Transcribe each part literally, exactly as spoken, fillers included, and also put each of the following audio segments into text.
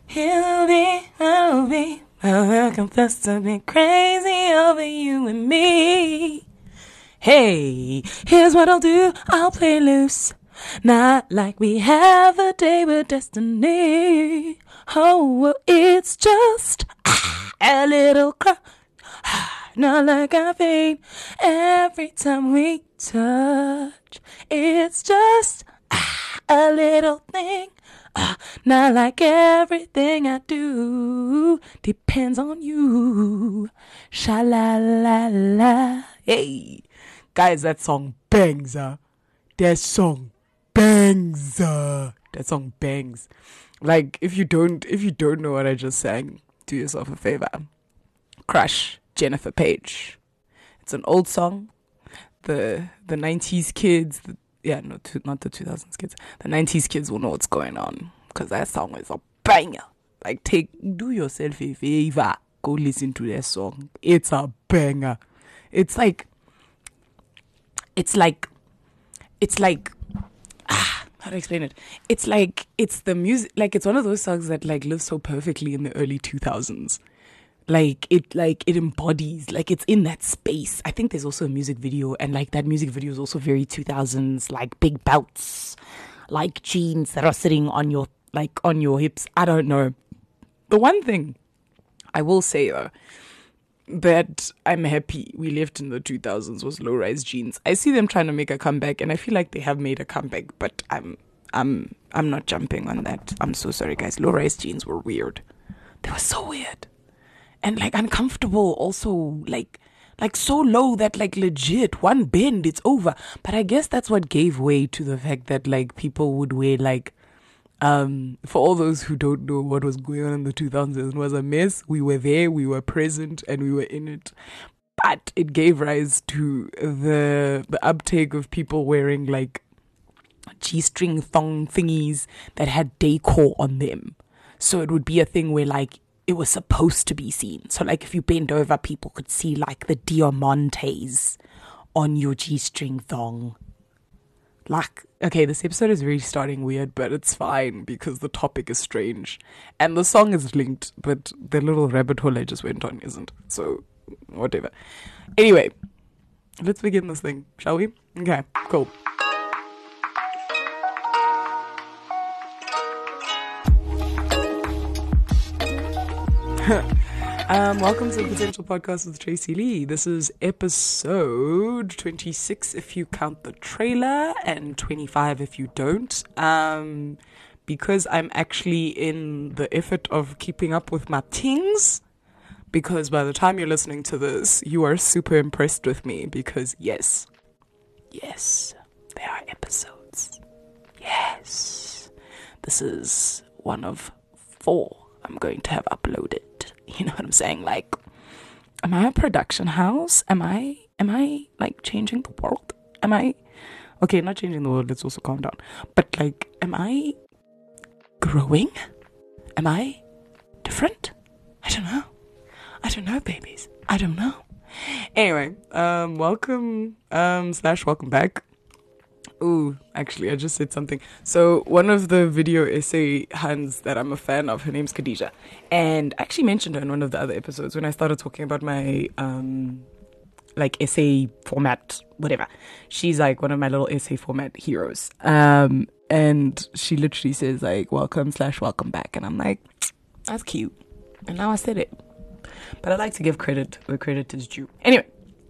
He'll be, I'll be, I'll confess to be crazy over you and me. Hey, here's what I'll do, I'll play loose. Not like we have a day with destiny. Oh, well, it's just ah, a little cry. Not like I faint every time we touch. It's just ah, a little thing. Ah, not like everything I do depends on you. Sha-la-la-la. Hey. Guys, that song bangs, uh. That song bangs, uh. That song bangs. Like, if you don't, if you don't know what I just sang, do yourself a favor. Crush, Jennifer Page. It's an old song. The the nineties kids, the, yeah, no, to, not the two thousands kids. The nineties kids will know what's going on because that song is a banger. Like, take, do yourself a favor. Go listen to that song. It's a banger. It's like, it's like, it's like, ah, how to explain it? It's like, it's the music, like, it's one of those songs that, like, live so perfectly in the early two thousands. Like, it, like, it embodies, like, it's in that space. I think there's also a music video, and, like, that music video is also very two thousands, like, big belts, like, jeans that are sitting on your, like, on your hips. I don't know. The one thing I will say, though, that I'm happy we left in the two thousands was low-rise jeans. I see them trying to make a comeback, and I feel like they have made a comeback, but I'm, I'm, I'm not jumping on that. I'm so sorry, guys. Low-rise jeans were weird. They were so weird. And, like, uncomfortable also, like, like, so low that, like, legit, one bend, it's over. But I guess that's what gave way to the fact that, like, people would wear, like, um, for all those who don't know what was going on in the two thousands, it was a mess. We were there, we were present, and we were in it. But it gave rise to the the uptake of people wearing, like, G-string thong thingies that had decor on them. So it would be a thing where, like, it was supposed to be seen. So, like, if you bend over, people could see, like, the diamantes on your G-string thong. Like, okay, this episode is really starting weird, but it's fine because the topic is strange. And the song is linked, but the little rabbit hole I just went on isn't. So, whatever. Anyway, let's begin this thing, shall we? Okay, cool. um, welcome to the Potential Podcast with Tracy Lee. This is episode twenty-six if you count the trailer, and twenty-five if you don't. Um, because I'm actually in the effort of keeping up with my things. Because by the time you're listening to this, you are super impressed with me. Because yes, yes, there are episodes. Yes, this is one of four I'm going to have uploaded. You know what I'm saying? Like, am I a production house? Am I, am I, like, changing the world? Am I, okay, not changing the world, let's also calm down. But, like, am I growing? Am I different? I don't know. I don't know, babies. I don't know. Anyway, um, welcome, um, slash welcome back. Ooh, actually, I just said something. So one of the video essay hands that I'm a fan of, her name's Khadija. And I actually mentioned her in one of the other episodes when I started talking about my, um, like, essay format, whatever. She's, like, one of my little essay format heroes. Um, and she literally says, like, welcome slash welcome back. And I'm like, that's cute. And now I said it. But I like to give credit where credit is due. Anyway.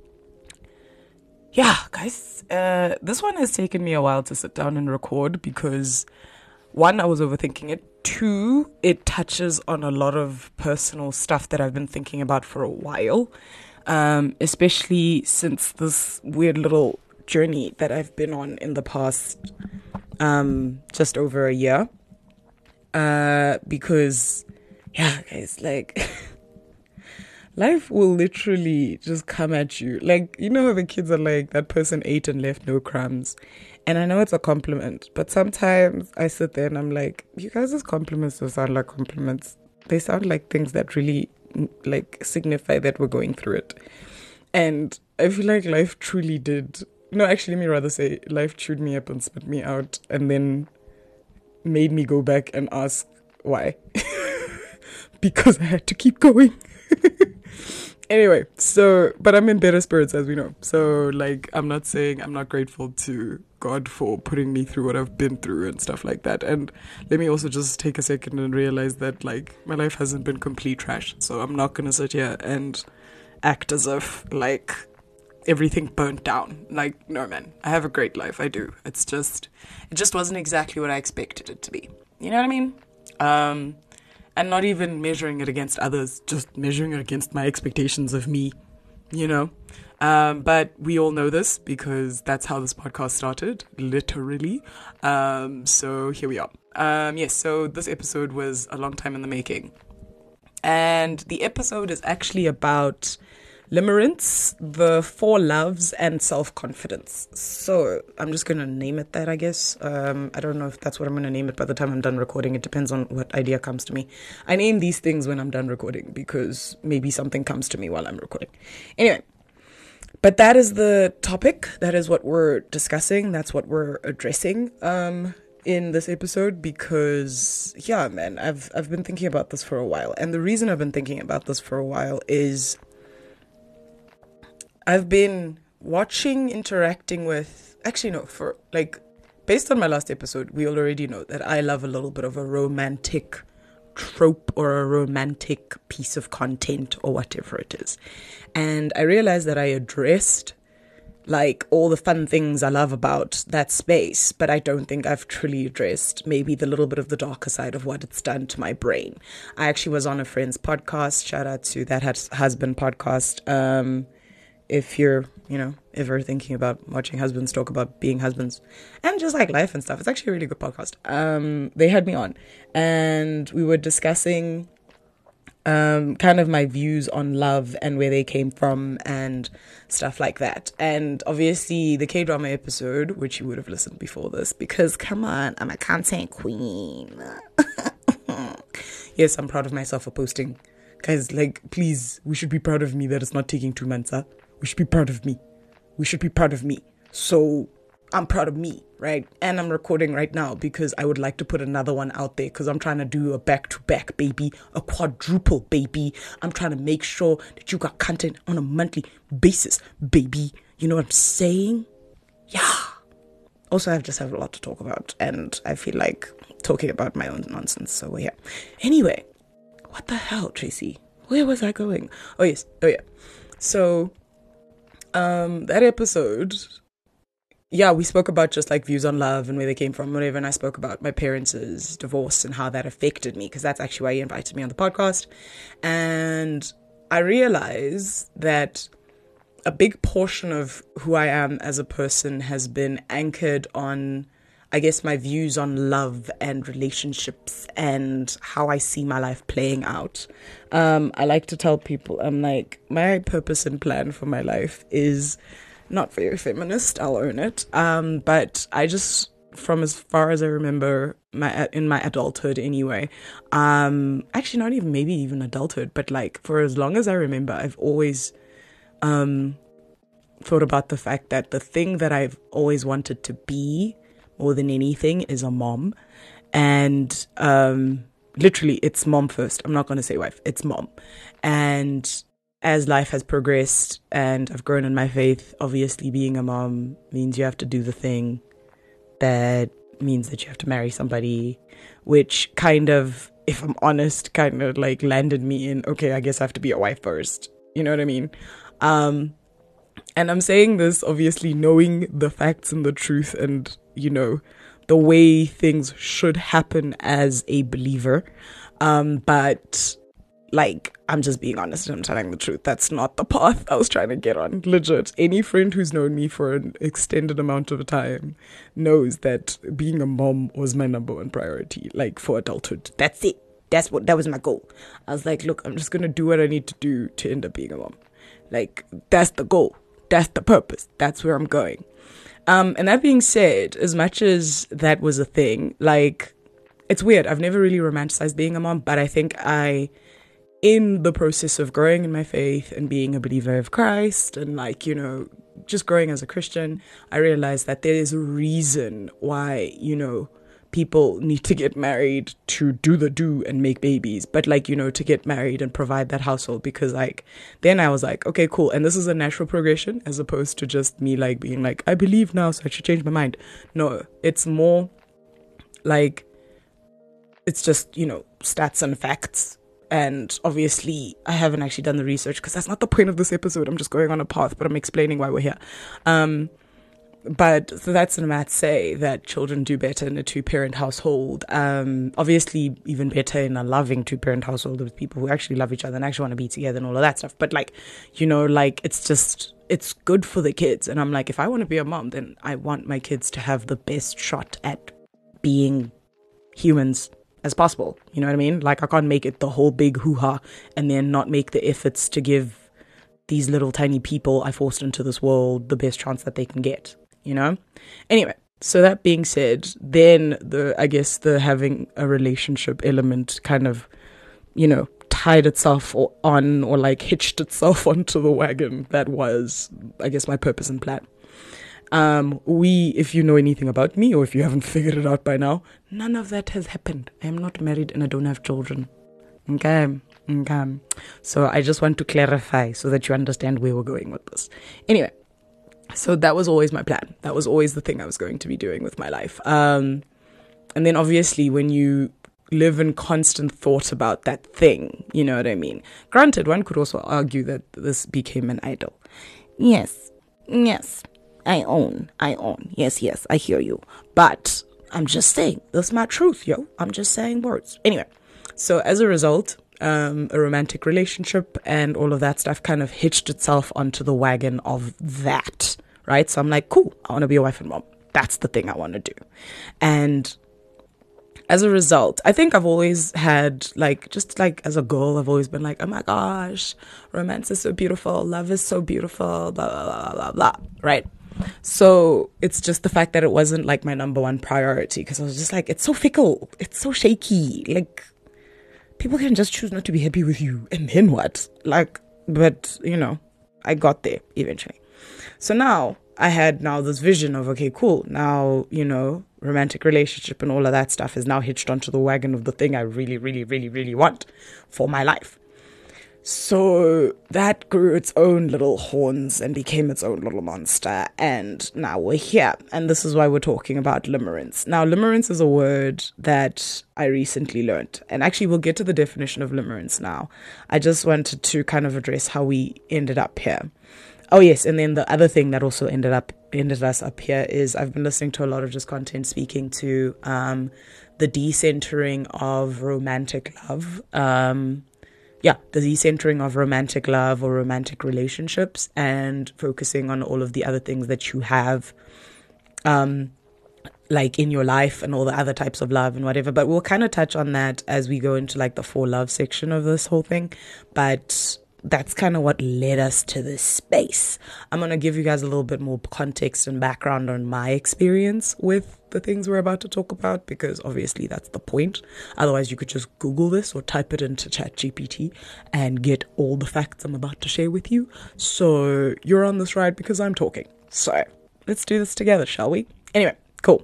Yeah, guys, uh, this one has taken me a while to sit down and record because, one, I was overthinking it. Two, it touches on a lot of personal stuff that I've been thinking about for a while, um, especially since this weird little journey that I've been on in the past um, just over a year. Uh, because, yeah, guys, like... life will literally just come at you. Like, you know how the kids are like, that person ate and left no crumbs. And I know it's a compliment, but sometimes I sit there and I'm like, you guys' compliments don't sound like compliments. They sound like things that really, like, signify that we're going through it. And I feel like life truly did. No, actually, let me rather say life chewed me up and spit me out and then made me go back and ask why. because I had to keep going. Anyway, so, but I'm in better spirits, as we know. So, like, I'm not saying I'm not grateful to God for putting me through what I've been through and stuff like that. And let me also just take a second and realize that, like, my life hasn't been complete trash. So I'm not going to sit here and act as if, like, everything burnt down. Like, no, man, I have a great life. I do. It's just, it just wasn't exactly what I expected it to be. You know what I mean? Um... And not even measuring it against others, just measuring it against my expectations of me, you know. Um, but we all know this because that's how this podcast started, literally. Um, so here we are. Um, yes, so this episode was a long time in the making. And the episode is actually about limerence, the four loves, and self-confidence. So I'm just going to name it that, I guess. Um, I don't know if that's what I'm going to name it by the time I'm done recording. It depends on what idea comes to me. I name these things when I'm done recording because maybe something comes to me while I'm recording. Anyway, but that is the topic. That is what we're discussing. That's what we're addressing um, in this episode because, yeah, man, I've I've been thinking about this for a while. And the reason I've been thinking about this for a while is I've been watching, interacting with, actually no, for like, based on my last episode, we already know that I love a little bit of a romantic trope or a romantic piece of content or whatever it is. And I realized that I addressed like all the fun things I love about that space, but I don't think I've truly addressed maybe the little bit of the darker side of what it's done to my brain. I actually was on a friend's podcast, shout out to That Hus- Husband podcast, um, if you're, you know, ever thinking about watching husbands talk about being husbands and just like life and stuff. It's actually a really good podcast. Um, they had me on and we were discussing um, kind of my views on love and where they came from and stuff like that. And obviously the K-drama episode, which you would have listened before this, because come on, I'm a content queen. Yes, I'm proud of myself for posting. Guys, like, please, we should be proud of me that it's not taking two months, huh? We should be proud of me. We should be proud of me. So I'm proud of me, right? And I'm recording right now because I would like to put another one out there because I'm trying to do a back-to-back, baby, a quadruple, baby. I'm trying to make sure that you got content on a monthly basis, baby. You know what I'm saying? Yeah. Also, I just have a lot to talk about and I feel like talking about my own nonsense. So yeah. Anyway, what the hell, Tracy? Where was I going? Oh, yes. Oh, yeah. So Um, that episode, yeah, we spoke about just like views on love and where they came from, whatever. And I spoke about my parents' divorce and how that affected me, because that's actually why he invited me on the podcast. And I realized that a big portion of who I am as a person has been anchored on, I guess, my views on love and relationships and how I see my life playing out. Um, I like to tell people, I'm like, my purpose and plan for my life is not very feminist, I'll own it. Um, but I just, from as far as I remember, my in my adulthood anyway, um, actually not even, maybe even adulthood, but like for as long as I remember, I've always um, thought about the fact that the thing that I've always wanted to be more than anything is a mom. And um, literally it's mom first. I'm not going to say wife, it's mom. And as life has progressed and I've grown in my faith, obviously being a mom means you have to do the thing that means that you have to marry somebody, which kind of, if I'm honest, kind of like landed me in, okay, I guess I have to be a wife first. You know what I mean? Um, and I'm saying this obviously knowing the facts and the truth and, you know, the way things should happen as a believer. Um, but like, I'm just being honest and I'm telling the truth. That's not the path I was trying to get on. Legit. Any friend who's known me for an extended amount of time knows that being a mom was my number one priority, like for adulthood. That's it. That's what, that was my goal. I was like, look, I'm just going to do what I need to do to end up being a mom. Like, that's the goal. That's the purpose. That's where I'm going. Um, and that being said, as much as that was a thing, like, it's weird. I've never really romanticized being a mom, but I think I, in the process of growing in my faith and being a believer of Christ and like, you know, just growing as a Christian, I realized that there is a reason why, you know, people need to get married to do the do and make babies, but like, you know, to get married and provide that household. Because like, then I was like, okay, cool. And this is a natural progression as opposed to just me like being like, I believe now, so I should change my mind. No, it's more like, it's just, you know, stats and facts. And obviously I haven't actually done the research because that's not the point of this episode. I'm just going on a path, but I'm explaining why we're here. Um, But so that's the math say that children do better in a two-parent household. Um, obviously, even better in a loving two-parent household with people who actually love each other and actually want to be together and all of that stuff. But like, you know, like it's just, it's good for the kids. And I'm like, if I want to be a mom, then I want my kids to have the best shot at being humans as possible. You know what I mean? Like I can't make it the whole big hoo-ha and then not make the efforts to give these little tiny people I forced into this world the best chance that they can get. You know? Anyway, so that being said, then the, I guess the having a relationship element kind of, you know, tied itself or on or like hitched itself onto the wagon that was, I guess, my purpose and plan. Um, we, if you know anything about me or if you haven't figured it out by now, none of that has happened. I am not married and I don't have children. Okay? Okay. So I just want to clarify so that you understand where we're going with this. Anyway. So that was always my plan. That was always the thing I was going to be doing with my life. Um, and then obviously when you live in constant thought about that thing, you know what I mean? Granted, one could also argue that this became an idol. Yes, yes, I own, I own. Yes, yes, I hear you. But I'm just saying, that's my truth, yo. I'm just saying words. Anyway, so as a result, Um, a romantic relationship and all of that stuff kind of hitched itself onto the wagon of that, right? So I'm like, cool, I want to be a wife and mom. That's the thing I want to do. And as a result, I think I've always had, like, just like as a girl, I've always been like, oh my gosh, romance is so beautiful, love is so beautiful, blah, blah, blah, blah, blah, right? So it's just the fact that it wasn't like my number one priority because I was just like, it's so fickle, it's so shaky, like, people can just choose not to be happy with you. And then what? Like, but, you know, I got there eventually. So now I had now this vision of, okay, cool. Now, you know, romantic relationship and all of that stuff is now hitched onto the wagon of the thing I really, really, really, really want for my life. So that grew its own little horns and became its own little monster. And now we're here. And this is why we're talking about limerence. Now, limerence is a word that I recently learned. And actually, we'll get to the definition of limerence now. I just wanted to kind of address how we ended up here. Oh, yes. And then the other thing that also ended up ended us up here is I've been listening to a lot of just content speaking to um, the decentering of romantic love. Um Yeah, the decentering of romantic love or romantic relationships and focusing on all of the other things that you have, um, like in your life and all the other types of love and whatever. But we'll kind of touch on that as we go into like the four love section of this whole thing. But that's kind of what led us to this space. I'm going to give you guys a little bit more context and background on my experience with the things we're about to talk about, because obviously that's the point. Otherwise, you could just Google this or type it into ChatGPT and get all the facts I'm about to share with you. So you're on this ride because I'm talking. So let's do this together, shall we? Anyway, cool.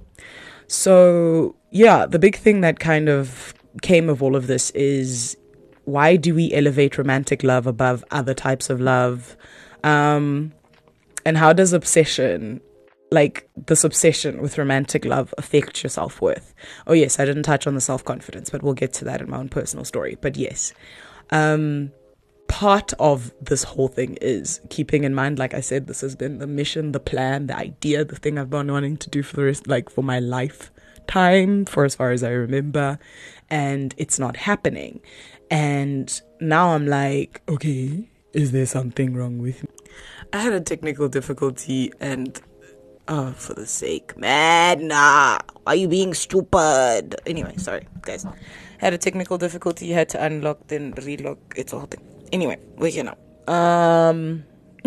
So yeah, the big thing that kind of came of all of this is, why do we elevate romantic love above other types of love? Um, and how does obsession, like this obsession with romantic love, affect your self-worth? Oh, yes, I didn't touch on the self-confidence, but we'll get to that in my own personal story. But yes, um, part of this whole thing is keeping in mind, like I said, this has been the mission, the plan, the idea, the thing I've been wanting to do for the rest, like for my lifetime, for as far as I remember, and it's not happening. And now I'm like, okay, is there something wrong with me? I had a technical difficulty and, oh, for the sake, man, nah, why are you being stupid? Anyway, sorry, guys. Had a technical difficulty, had to unlock, then relock, it's a whole thing. Anyway, we're here now. Um,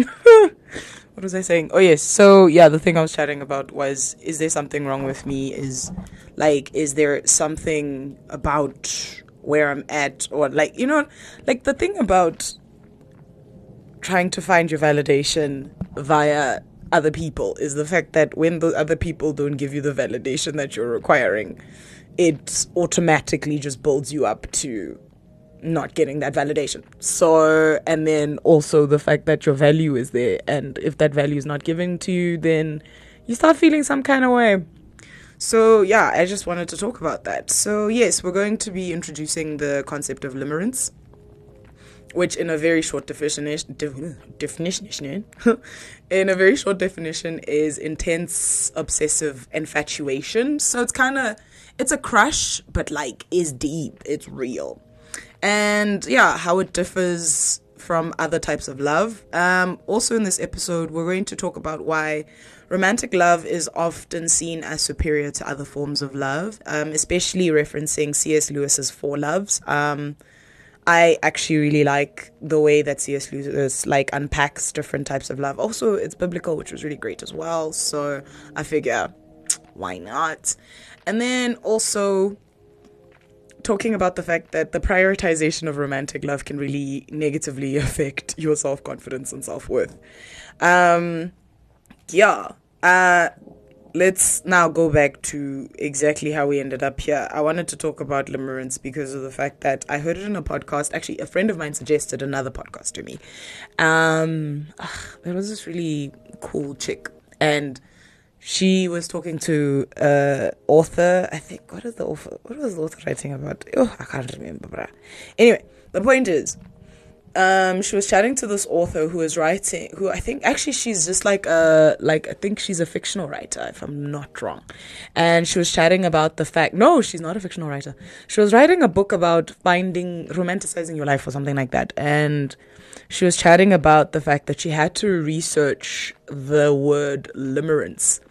what was I saying? Oh, yes, so, yeah, the thing I was chatting about was, is there something wrong with me? Is, like, is there something about where I'm at, or like, you know, like the thing about trying to find your validation via other people is the fact that when the other people don't give you the validation that you're requiring, it automatically just builds you up to not getting that validation. So, and then also the fact that your value is there, and if that value is not given to you, then you start feeling some kind of way. So yeah, I just wanted to talk about that. So yes, we're going to be introducing the concept of limerence, which in a very short definition, definition in a very short definition is intense obsessive infatuation. So it's kind of, it's a crush, but like is deep, it's real. And yeah, how it differs from other types of love. Um, also in this episode, we're going to talk about why romantic love is often seen as superior to other forms of love, um, especially referencing C S. Lewis's Four Loves. Um, I actually really like the way that C S. Lewis like unpacks different types of love. Also, it's biblical, which was really great as well. So I figure, why not? And then also talking about the fact that the prioritization of romantic love can really negatively affect your self-confidence and self-worth. Um, yeah. Uh, let's now go back to exactly how we ended up here. I wanted to talk about limerence because of the fact that I heard it in a podcast. Actually, a friend of mine suggested another podcast to me. Um, ugh, there was this really cool chick, and she was talking to uh author. I think what is the author? What was the author writing about? Oh, I can't remember. Bruh. Anyway, the point is, um, she was chatting to this author who is writing. Who I think actually she's just like a like I think she's a fictional writer, if I'm not wrong. And she was chatting about the fact. No, she's not a fictional writer. She was writing a book about finding romanticizing your life or something like that. And she was chatting about the fact that she had to research the word limerence.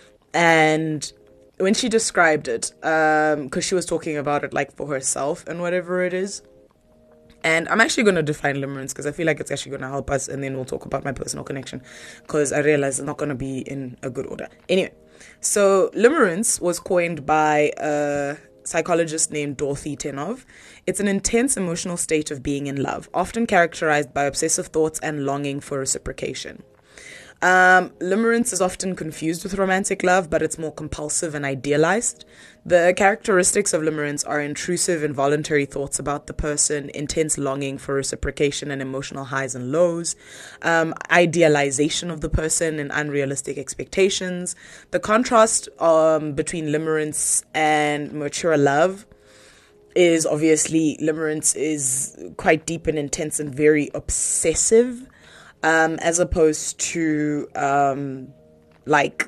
And when she described it, um, because she was talking about it like for herself and whatever it is. And I'm actually going to define limerence because I feel like it's actually going to help us. And then we'll talk about my personal connection because I realize it's not going to be in a good order. Anyway, so limerence was coined by a psychologist named Dorothy Tenov. It's an intense emotional state of being in love, often characterized by obsessive thoughts and longing for reciprocation. Um, limerence is often confused with romantic love, but it's more compulsive and idealized. The characteristics of limerence are intrusive, involuntary thoughts about the person, intense longing for reciprocation and emotional highs and lows, um, idealization of the person and unrealistic expectations. The contrast um, between limerence and mature love is obviously limerence is quite deep and intense and very obsessive. Um, as opposed to, um, like,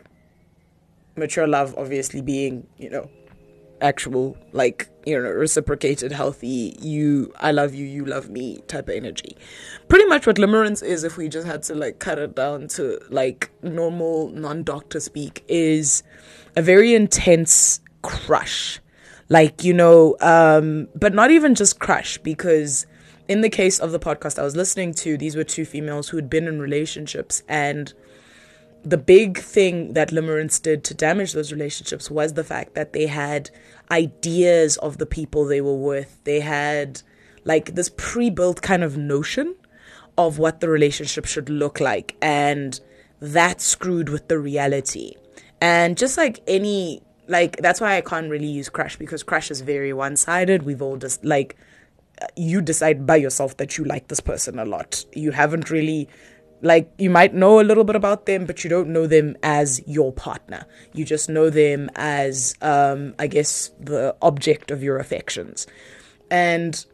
mature love obviously being, you know, actual, like, you know, reciprocated, healthy, you, I love you, you love me type of energy. Pretty much what limerence is, if we just had to, like, cut it down to, like, normal non-doctor speak, is a very intense crush. Like, you know, um, but not even just crush, because in the case of the podcast I was listening to, these were two females who had been in relationships, and the big thing that limerence did to damage those relationships was the fact that they had ideas of the people they were with. They had like this pre-built kind of notion of what the relationship should look like, and that screwed with the reality. And just like any, like, that's why I can't really use crush, because crush is very one-sided. We've all just like, you decide by yourself that you like this person a lot. You haven't really, like, you might know a little bit about them, but you don't know them as your partner. You just know them as, um, I guess, the object of your affections. And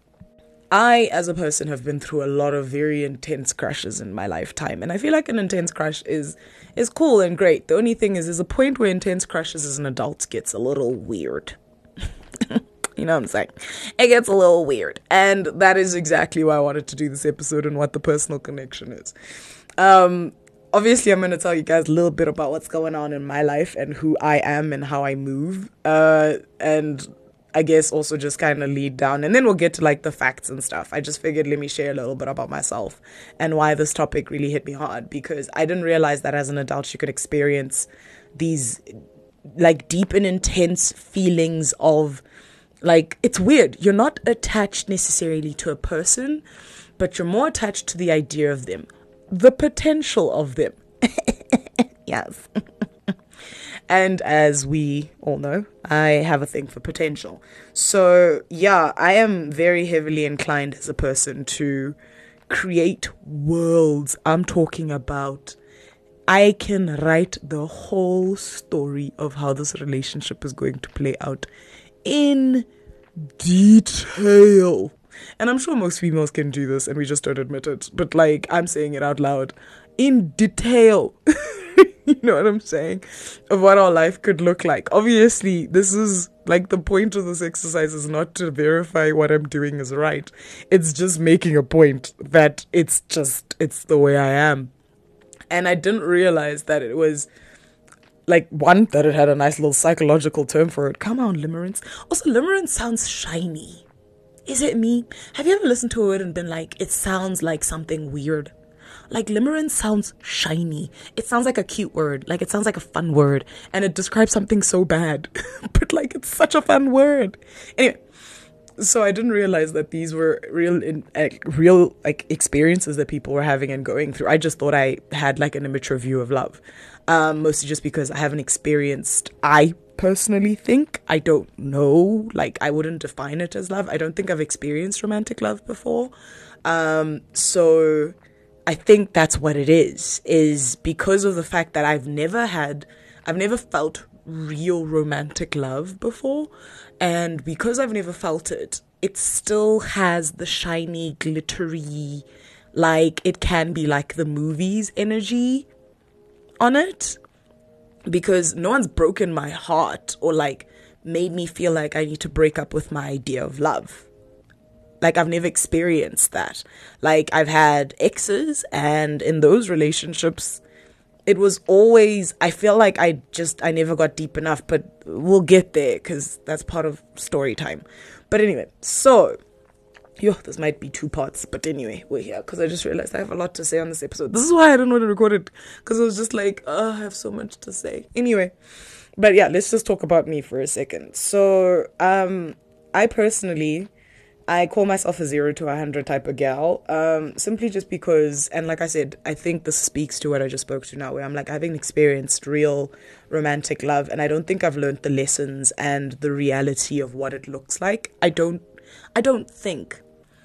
I, as a person, have been through a lot of very intense crushes in my lifetime. And I feel like an intense crush is is cool and great. The only thing is, there's a point where intense crushes as an adult gets a little weird. You know what I'm saying? It gets a little weird. And that is exactly why I wanted to do this episode and what the personal connection is. Um, obviously, I'm going to tell you guys a little bit about what's going on in my life and who I am and how I move. Uh, and I guess also just kind of lead down. And then we'll get to like the facts and stuff. I just figured let me share a little bit about myself and why this topic really hit me hard. Because I didn't realize that as an adult you could experience these like deep and intense feelings of, like, it's weird. You're not attached necessarily to a person, but you're more attached to the idea of them, the potential of them. Yes. And as we all know, I have a thing for potential. So yeah, I am very heavily inclined as a person to create worlds. I'm talking about, I can write the whole story of how this relationship is going to play out in detail. And I'm sure most females can do this and we just don't admit it. But like, I'm saying it out loud. In detail. You know what I'm saying? Of what our life could look like. Obviously, this is like the point of this exercise is not to verify what I'm doing is right. It's just making a point that it's just, it's the way I am. And I didn't realize that it was like, one, that it had a nice little psychological term for it. Come on, limerence. Also, limerence sounds shiny. Is it me? Have you ever listened to it and been like, it sounds like something weird? Like, limerence sounds shiny. It sounds like a cute word. Like, it sounds like a fun word. And it describes something so bad. But, like, it's such a fun word. Anyway, so I didn't realize that these were real, in, like, real, like, experiences that people were having and going through. I just thought I had, like, an immature view of love. Um, mostly just because I haven't experienced, I personally think, I don't know, like, I wouldn't define it as love. I don't think I've experienced romantic love before. Um, so I think that's what it is, is because of the fact that I've never had, I've never felt real romantic love before. And because I've never felt it, it still has the shiny, glittery, like it can be like the movies energy on it. Because no one's broken my heart or like made me feel like I need to break up with my idea of love. Like, I've never experienced that. Like, I've had exes, and in those relationships, it was always, I feel like I just, I never got deep enough, but we'll get there, because that's part of story time. But anyway, so, yo, this might be two parts, but anyway, we're here, because I just realized I have a lot to say on this episode. This is why I didn't want to record it, because I was just like, oh, I have so much to say. Anyway, but yeah, let's just talk about me for a second. So, um, I personally, I call myself a zero to a hundred type of gal, um, simply just because, and like I said, I think this speaks to what I just spoke to now, where I'm like, I haven't experienced real romantic love, and I don't think I've learned the lessons and the reality of what it looks like. I don't, I don't think,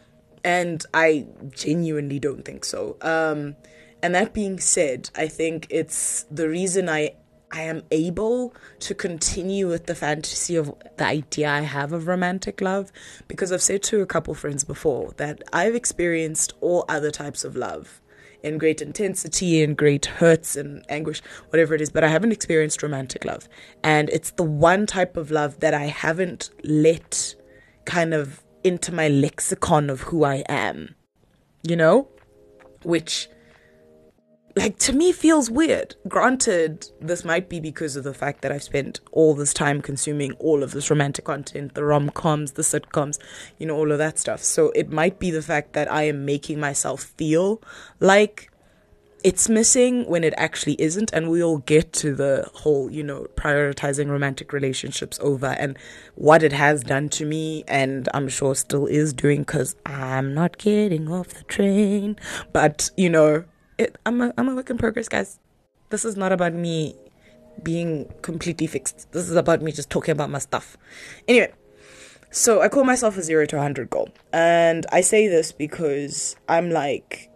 and I genuinely don't think so. Um, and that being said, I think it's the reason I I am able to continue with the fantasy of the idea I have of romantic love, because I've said to a couple friends before that I've experienced all other types of love in great intensity and great hurts and anguish, whatever it is, but I haven't experienced romantic love. And it's the one type of love that I haven't let kind of into my lexicon of who I am, you know, which, like, to me feels weird. Granted, this might be because of the fact that I've spent all this time consuming all of this romantic content, the rom-coms, the sitcoms, you know, all of that stuff. So it might be the fact that I am making myself feel like it's missing when it actually isn't. And we'll get to the whole, you know, prioritizing romantic relationships over and what it has done to me, and I'm sure still is doing, because I'm not getting off the train. But, you know, It, I'm a I'm a work in progress, guys. This is not about me being completely fixed. This is about me just talking about my stuff. Anyway, so I call myself a zero to a hundred girl, and I say this because I'm like,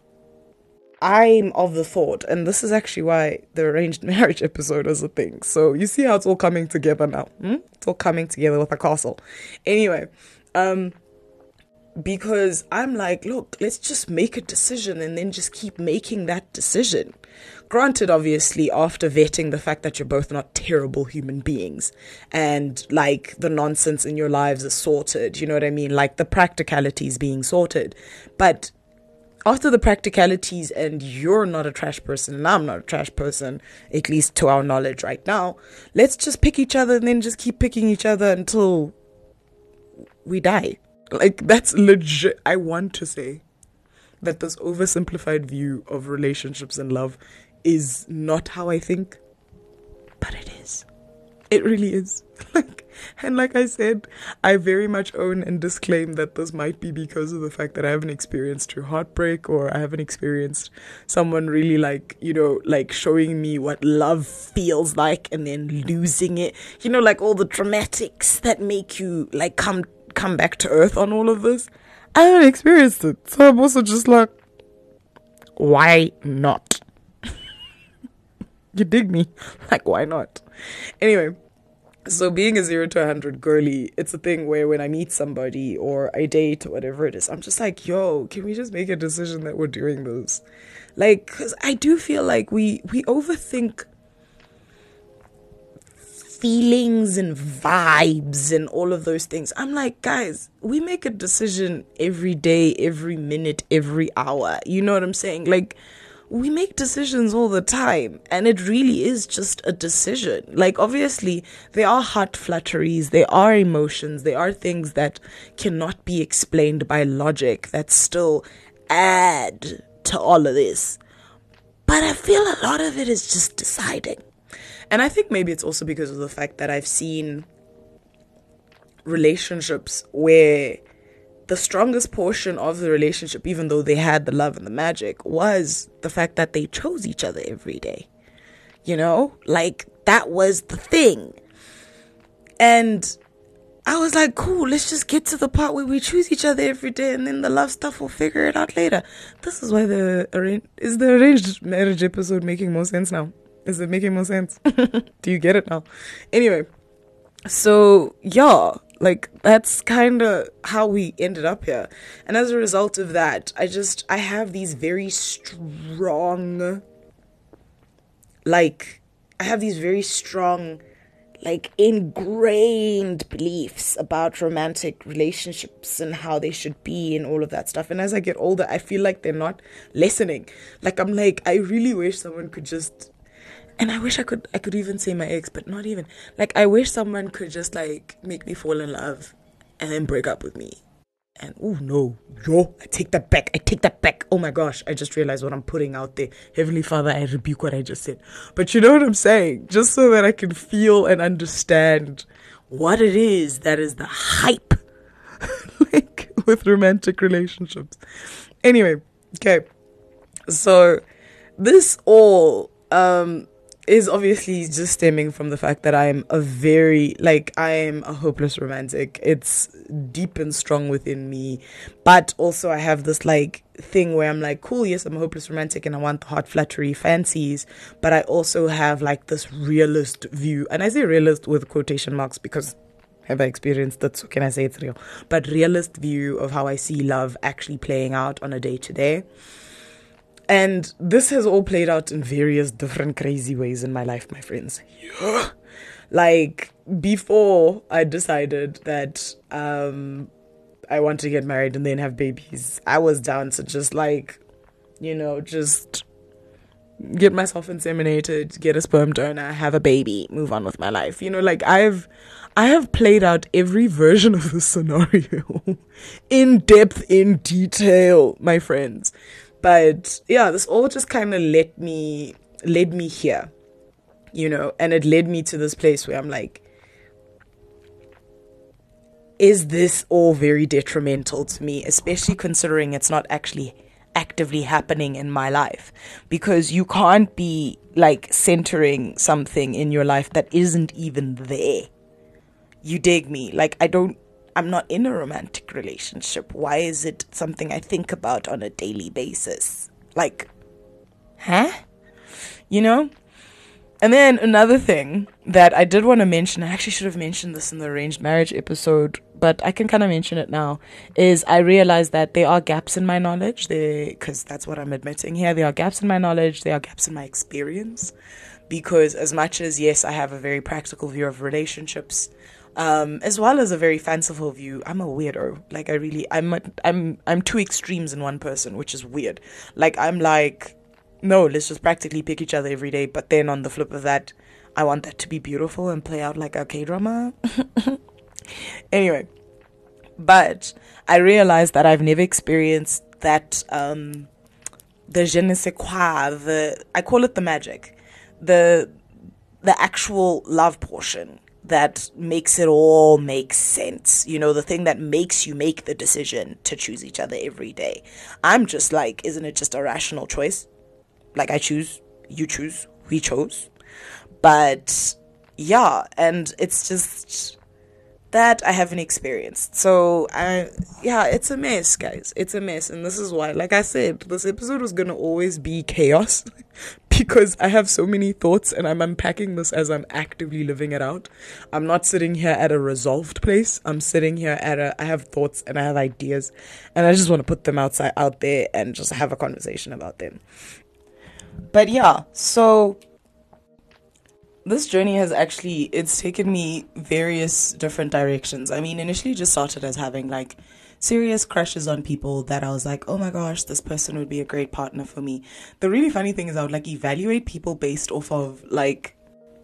I'm of the thought, and this is actually why the arranged marriage episode is a thing. So you see how it's all coming together now. Hmm? It's all coming together with a castle. Anyway, um. Because I'm like, look, let's just make a decision and then just keep making that decision. Granted, obviously, after vetting the fact that you're both not terrible human beings and like the nonsense in your lives is sorted, you know what I mean? Like the practicalities being sorted. But after the practicalities and you're not a trash person and I'm not a trash person, at least to our knowledge right now, let's just pick each other and then just keep picking each other until we die. Like, that's legit. I want to say that this oversimplified view of relationships and love is not how I think, but it is. It really is. Like, and like I said, I very much own and disclaim that this might be because of the fact that I haven't experienced true heartbreak, or I haven't experienced someone really like, you know, like showing me what love feels like and then losing it. You know, like all the dramatics that make you like come come back to earth on all of this. I haven't experienced it. So I'm also just like, why not? You dig me? Like, why not? Anyway. So being a zero to one hundred girly, it's a thing where when I meet somebody or I date or whatever it is, I'm just like, yo, can we just make a decision that we're doing this? Like, because I do feel like we, we overthink feelings and vibes and all of those things. I'm like, guys, we make a decision every day, every minute, every hour. You know what I'm saying? Like, we make decisions all the time, and it really is just a decision. Like, obviously, there are heart flutteries, there are emotions, there are things that cannot be explained by logic that still add to all of this. But I feel a lot of it is just deciding. And I think maybe it's also because of the fact that I've seen relationships where the strongest portion of the relationship, even though they had the love and the magic, was the fact that they chose each other every day. You know, like that was the thing. And I was like, cool, let's just get to the part where we choose each other every day, and then the love stuff, we'll figure it out later. This is why the arranged, is the arranged marriage episode making more sense now? Is it making more sense? Do you get it now? Anyway, so yeah. Like, that's kind of how we ended up here. And as a result of that, I just, I have these very strong, like, I have these very strong, like, ingrained beliefs about romantic relationships and how they should be and all of that stuff. And as I get older, I feel like they're not lessening. Like, I'm like, I really wish someone could just... And I wish I could I could even say my ex, but not even. Like, I wish someone could just, like, make me fall in love and then break up with me. And, oh, no. Yo, I take that back. I take that back. Oh, my gosh. I just realized what I'm putting out there. Heavenly Father, I rebuke what I just said. But you know what I'm saying? Just so that I can feel and understand what it is that is the hype, like, with romantic relationships. Anyway, okay. So, this all... um. is obviously just stemming from the fact that I'm a very, like, I am a hopeless romantic. It's deep and strong within me. But also I have this, like, thing where I'm like, cool, yes, I'm a hopeless romantic and I want the heart flattery fancies. But I also have, like, this realist view. And I say realist with quotation marks because have I experienced it, so can I say it's real? But realist view of how I see love actually playing out on a day-to-day. And this has all played out in various different crazy ways in my life, my friends. Yeah. Like, before I decided that um, I want to get married and then have babies, I was down to just, like, you know, just get myself inseminated, get a sperm donor, have a baby, move on with my life. You know, like, I've I have played out every version of this scenario in depth, in detail, my friends. But yeah, this all just kind of led me, led me here, you know, and it led me to this place where I'm like, is this all very detrimental to me, especially considering it's not actually actively happening in my life? Because you can't be like centering something in your life that isn't even there. You dig me? Like, I don't, I'm not in a romantic relationship. Why is it something I think about on a daily basis? Like, huh? You know? And then another thing that I did want to mention, I actually should have mentioned this in the arranged marriage episode, but I can kind of mention it now, is I realized that there are gaps in my knowledge, because that's what I'm admitting here. There are gaps in my knowledge, there are gaps in my experience, because as much as, yes, I have a very practical view of relationships, Um, as well as a very fanciful view, I'm a weirdo. Like, I really, I'm, a, I'm, I'm two extremes in one person, which is weird. Like, I'm like, no, let's just practically pick each other every day. But then on the flip of that, I want that to be beautiful and play out like a K-drama. Anyway, but I realized that I've never experienced that, um, the je ne sais quoi, the, I call it the magic, the, the actual love portion. that makes it all make sense. You know, the thing that makes you make the decision to choose each other every day. I'm just like, isn't it just a rational choice? Like, I choose, you choose, we chose. But yeah, and it's just that I haven't experienced. So, I, yeah, it's a mess, guys. It's a mess. And this is why, like I said, this episode was going to always be chaos because I have so many thoughts and I'm unpacking this as I'm actively living it out. I'm not sitting here at a resolved place. I'm sitting here at a, I have thoughts and I have ideas and I just want to put them outside, out there and just have a conversation about them. But yeah, so this journey has actually, it's taken me various different directions. I mean, initially just started as having like serious crushes on people that I was like, oh my gosh, this person would be a great partner for me. The really funny thing is I would like evaluate people based off of like,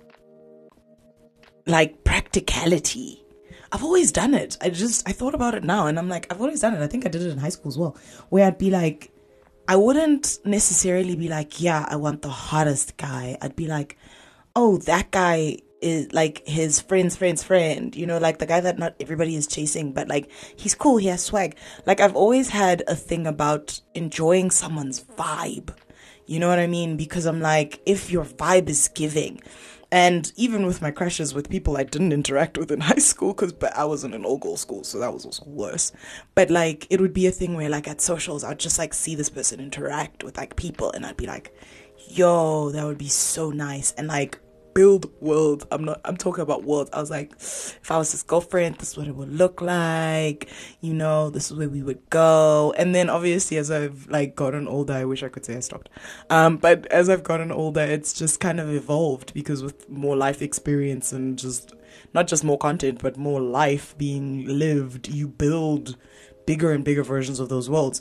like practicality. I've always done it. I just, I thought about it now and I'm like, I've always done it. I think I did it in high school as well, where I'd be like, I wouldn't necessarily be like, yeah, I want the hottest guy. I'd be like, oh, that guy is like his friend's friend's friend, you know, like the guy that not everybody is chasing, but like he's cool, he has swag. Like I've always had a thing about enjoying someone's vibe, you know what I mean? Because I'm like, if your vibe is giving, and even with my crushes with people I didn't interact with in high school, because but I was in an all-girls school, so that was also worse. But like it would be a thing where like at socials I'd just like see this person interact with like people and I'd be like, yo, that would be so nice. And like build world. I'm not, I'm talking about worlds. I was like, if I was his girlfriend, this is what it would look like. You know, this is where we would go. And then obviously as I've like gotten older, I wish I could say I stopped. Um, but as I've gotten older, it's just kind of evolved because with more life experience and just not just more content, but more life being lived, you build bigger and bigger versions of those worlds.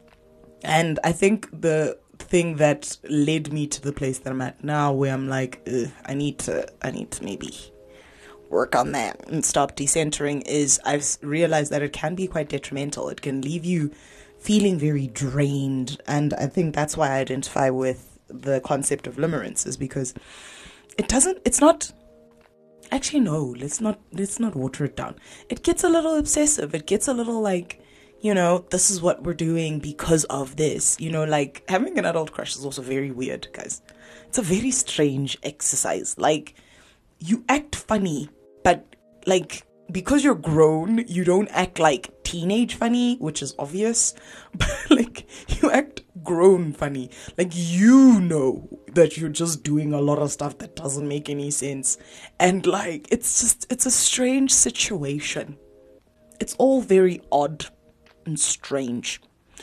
And I think the thing that led me to the place that I'm at now, where I'm like, I need to, I need to maybe work on that and stop decentering, is I've realized that it can be quite detrimental. It can leave you feeling very drained, and I think that's why I identify with the concept of limerence, is because it doesn't, it's not, actually no, let's not, let's not water it down. It gets a little obsessive. It gets a little like, you know, this is what we're doing because of this. You know, like having an adult crush is also very weird, guys. It's a very strange exercise. Like, you act funny, but like, because you're grown, you don't act like teenage funny, which is obvious, but like, you act grown funny. Like, you know that you're just doing a lot of stuff that doesn't make any sense. And like, it's just, it's a strange situation. It's all very odd and strange.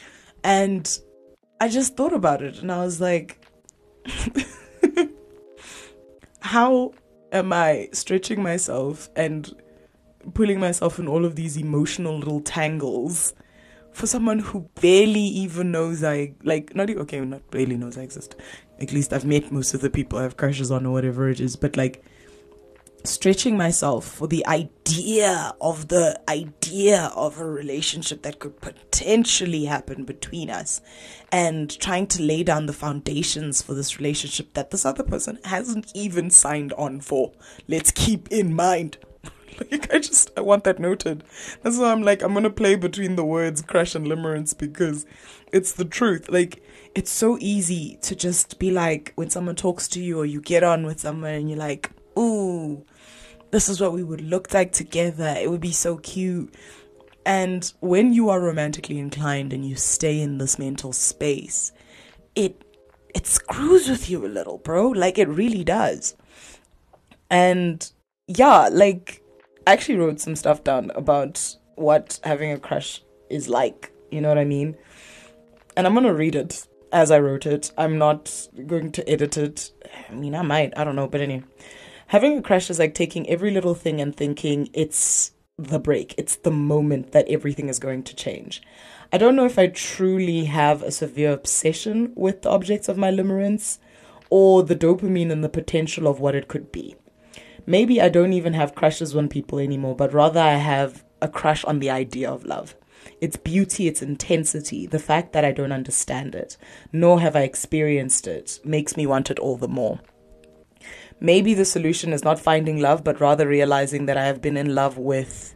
And I just thought about it and I was like, how am I stretching myself and pulling myself in all of these emotional little tangles for someone who barely even knows I, like, not even, okay, not barely knows I exist. At least I've met most of the people I have crushes on or whatever it is, but like, stretching myself for the idea of the idea of a relationship that could potentially happen between us, and trying to lay down the foundations for this relationship that this other person hasn't even signed on for. Let's keep in mind. Like, I just, I want that noted. That's why I'm like, I'm going to play between the words crush and limerence, because it's the truth. Like, it's so easy to just be like, when someone talks to you or you get on with someone and you're like, ooh, this is what we would look like together. It would be so cute. And when you are romantically inclined and you stay in this mental space, it it screws with you a little, bro. Like, it really does. And yeah, like, I actually wrote some stuff down about what having a crush is like. You know what I mean? And I'm going to read it as I wrote it. I'm not going to edit it. I mean, I might. I don't know. But anyway. Having a crush is like taking every little thing and thinking it's the break. It's the moment that everything is going to change. I don't know if I truly have a severe obsession with the objects of my limerence or the dopamine and the potential of what it could be. Maybe I don't even have crushes on people anymore, but rather I have a crush on the idea of love. Its beauty, its intensity, the fact that I don't understand it, nor have I experienced it, makes me want it all the more. maybe the solution is not finding love, but rather realizing that I have been in love with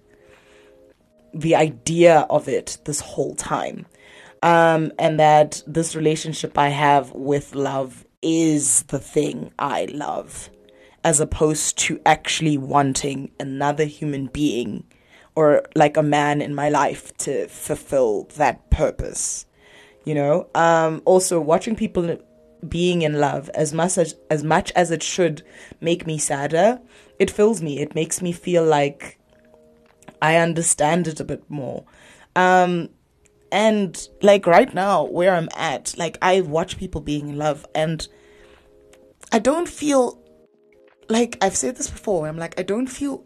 the idea of it this whole time. Um, and that this relationship I have with love is the thing I love, as opposed to actually wanting another human being or like a man in my life to fulfill that purpose. You know, um, also watching people being in love, as much as, as much as it should make me sadder, it fills me. It makes me feel like I understand it a bit more. Um, And like right now where I'm at, like I watch people being in love and I don't feel like, I've said this before, I'm like, I don't feel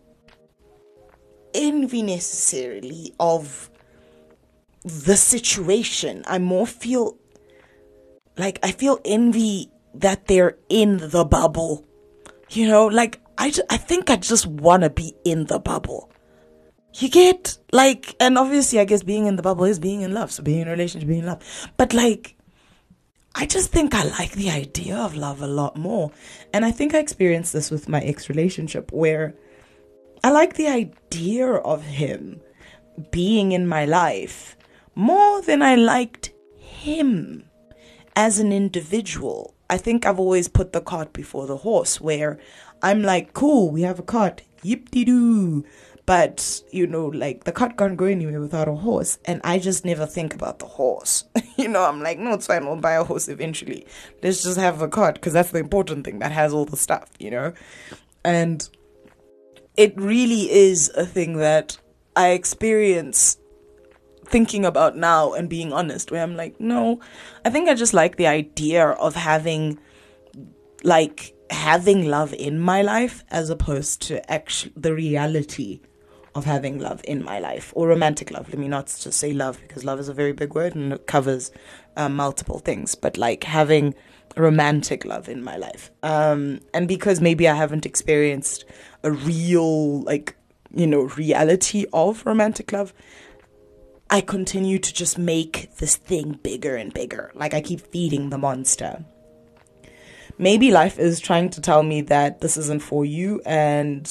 envy necessarily of the situation. I more feel like I feel envy that they're in the bubble, you know, like I, I think I just want to be in the bubble. You get, like, and obviously, I guess being in the bubble is being in love. So being in a relationship, being in love. But, like, I just think I like the idea of love a lot more. And I think I experienced this with my ex-relationship, where I like the idea of him being in my life more than I liked him as an individual. I think I've always put the cart before the horse, where I'm like, cool, we have a cart, yip-de-doo. But, you know, like, the cart can't go anywhere without a horse. And I just never think about the horse. You know, I'm like, no, it's fine. We'll buy a horse eventually. Let's just have a cart, because that's the important thing that has all the stuff, you know. And it really is a thing that I experience thinking about now and being honest, where I'm like, no, I think I just like the idea of having, like, having love in my life as opposed to actually the reality of having love in my life, or romantic love. Let me not just say love, because love is a very big word and it covers um, multiple things, but like having romantic love in my life. Um, and because maybe I haven't experienced a real, like, you know, reality of romantic love, I continue to just make this thing bigger and bigger. Like I keep feeding the monster. Maybe life is trying to tell me that this isn't for you, and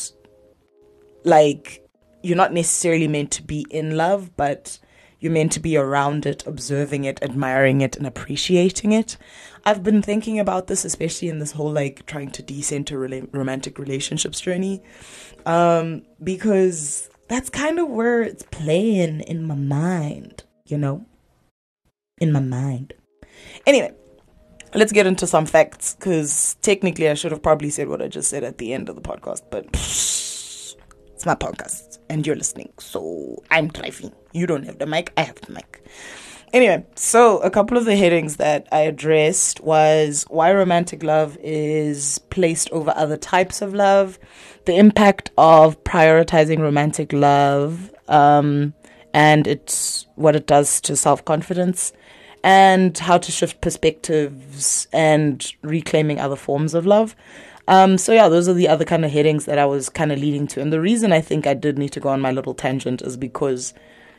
like, you're not necessarily meant to be in love, but you're meant to be around it, observing it, admiring it, and appreciating it. I've been thinking about this, especially in this whole, like, trying to decenter rela- romantic relationships journey, um, because that's kind of where it's playing in my mind, you know, in my mind. Anyway, let's get into some facts, because technically I should have probably said what I just said at the end of the podcast, but psh, it's my podcast and you're listening, so I'm driving. You don't have the mic, I have the mic. Anyway, so a couple of the headings that I addressed was why romantic love is placed over other types of love, the impact of prioritizing romantic love, um, and it's what it does to self-confidence, and how to shift perspectives and reclaiming other forms of love. Um, so yeah, those are the other kind of headings that I was kind of leading to. And the reason I think I did need to go on my little tangent is because